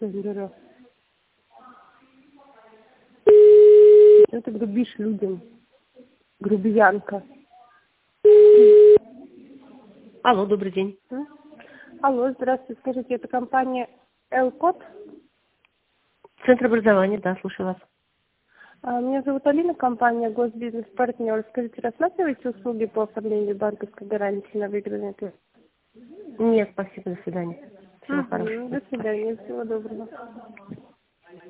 Сендера. Что ты грубишь людям? Грубиянка. Алло, добрый день. Алло, здравствуйте. Скажите, это компания L-Код? Центр образования, да, слушаю вас. Меня зовут Алина, компания Госбизнес-партнер. Скажите, рассматриваете услуги по оформлению банковской гарантии на выигранный тур? Нет, спасибо, до свидания. Всего хорошего. До свидания, всего доброго.